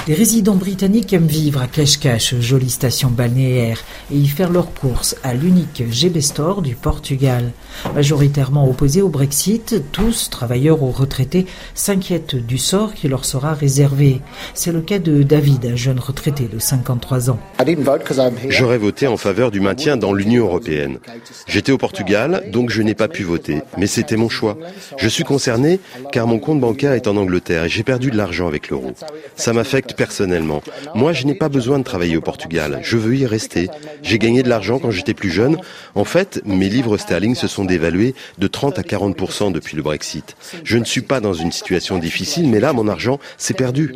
Les résidents britanniques aiment vivre à Cascais, jolie station balnéaire, et y faire leurs courses à l'unique GB Store du Portugal. Majoritairement opposés au Brexit, tous, travailleurs ou retraités, s'inquiètent du sort qui leur sera réservé. C'est le cas de David, un jeune retraité de 53 ans. J'aurais voté en faveur du maintien dans l'Union européenne. J'étais au Portugal, donc je n'ai pas pu voter, mais c'était mon choix. Je suis concerné car mon compte bancaire est en Angleterre et j'ai perdu de l'argent avec l'euro. Ça m'affecte personnellement. Moi, je n'ai pas besoin de travailler au Portugal. Je veux y rester. J'ai gagné de l'argent quand j'étais plus jeune. En fait, mes livres sterling se sont dévalués de 30 à 40% depuis le Brexit. Je ne suis pas dans une situation difficile, mais là, mon argent s'est perdu.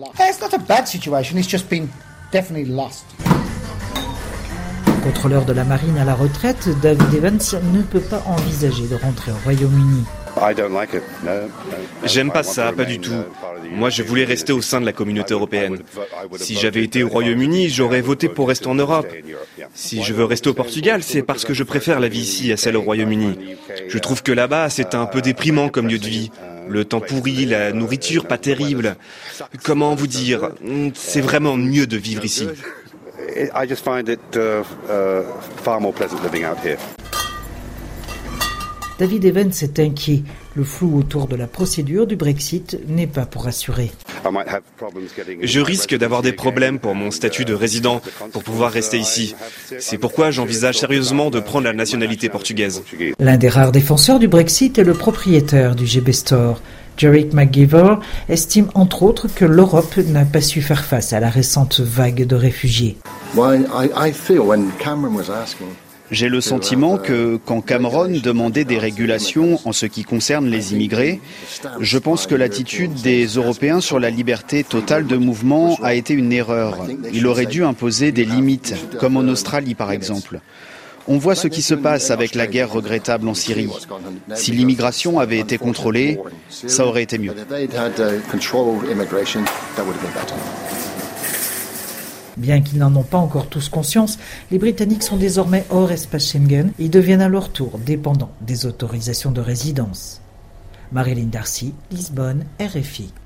Contrôleur de la marine à la retraite, David Evans ne peut pas envisager de rentrer au Royaume-Uni. J'aime pas ça, pas du tout. Moi, je voulais rester au sein de la communauté européenne. Si j'avais été au Royaume-Uni, j'aurais voté pour rester en Europe. Si je veux rester au Portugal, c'est parce que je préfère la vie ici à celle au Royaume-Uni. Je trouve que là-bas, c'est un peu déprimant comme lieu de vie. Le temps pourri, la nourriture pas terrible. Comment vous dire ? C'est vraiment mieux de vivre ici. I just find it far more pleasant living out here. David Evans est inquiet. Le flou autour de la procédure du Brexit n'est pas pour rassurer. Je risque d'avoir des problèmes pour mon statut de résident, pour pouvoir rester ici. C'est pourquoi j'envisage sérieusement de prendre la nationalité portugaise. L'un des rares défenseurs du Brexit est le propriétaire du GB Store. Jarek McGiver estime entre autres que l'Europe n'a pas su faire face à la récente vague de réfugiés. J'ai le sentiment que quand Cameron demandait des régulations en ce qui concerne les immigrés, je pense que l'attitude des Européens sur la liberté totale de mouvement a été une erreur. Il aurait dû imposer des limites, comme en Australie par exemple. On voit ce qui se passe avec la guerre regrettable en Syrie. Si l'immigration avait été contrôlée, ça aurait été mieux. Bien qu'ils n'en ont pas encore tous conscience, les Britanniques sont désormais hors espace Schengen et deviennent à leur tour dépendants des autorisations de résidence. Marilyn Darcy, Lisbonne, RFI.